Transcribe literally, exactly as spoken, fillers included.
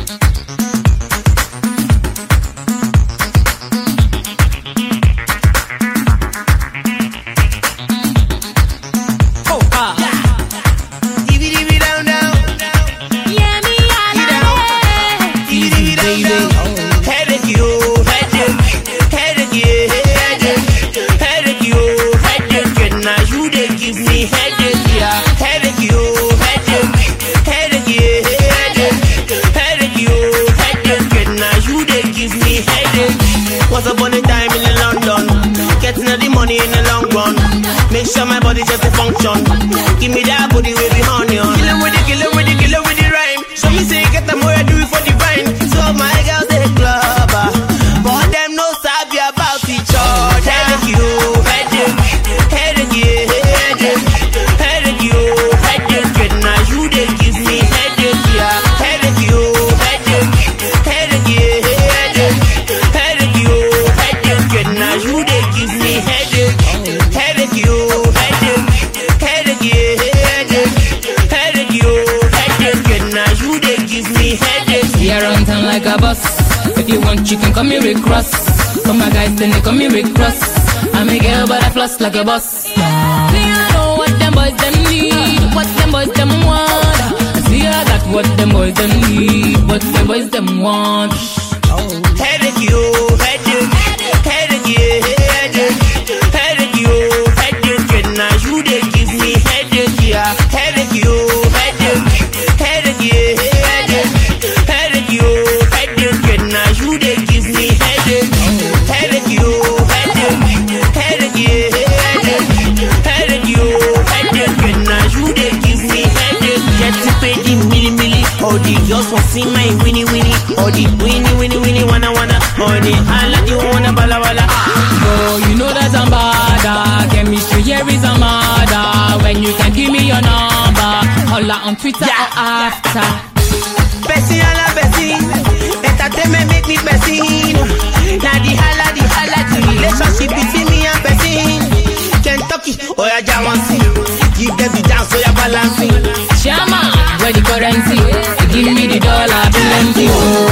Once upon a time in London, getting all the money in the long run. Make sure my body just a function. Give me that booty with the honey on. Kill 'em with the, kill 'em with the, kill 'em with the rhyme. So me say get them more, I do it for the vine. So my girls they clubber, but them no sabi about each other. Headache you, headache, headache yeah, headache, headache you, headache. Good now you they give me headache yeah, headache you, headache, headache yeah, headache, headache you, headache. Good now you they give me headache, headache you, headache, headache yeah, headache, headache you, headache. Good now you they give me headache. We are on time like a bus. If you want, you can call me Rick Ross. Some my guys then they call me Rick Ross. I'm a girl, but I floss like a boss. Me I know what them boys them need, what them boys them want. I see I got what them boys them need, what them boys them want. Headache you, headache, headache yeah, headache, headache you, headache. Good now you they give me headache yeah, headache you, headache, headache yeah, headache, headache you, headache. Good now you they give me headache, headache you, headache, headache yeah, headache, headache you, headache. Good now you they give me headache. Get to pay the milli milli, or the girls want see my winnie winnie, or the winnie winnie winnie wanna wanna, or the I like you wanna bala bala. Oh, you know that's a bada. Chemistry here is a mother. When you can give me your number, holla on Twitter Yeah. or after. Bessie a la Bessie, entertainment make me Bessie. Now the holla, the holla, the relationship between me and Bessie. Kentucky, oh yeah, Jamancy. Give them the dance, so you're balancing. Shama, where the currency? Give me the dollar, plenty. Oh.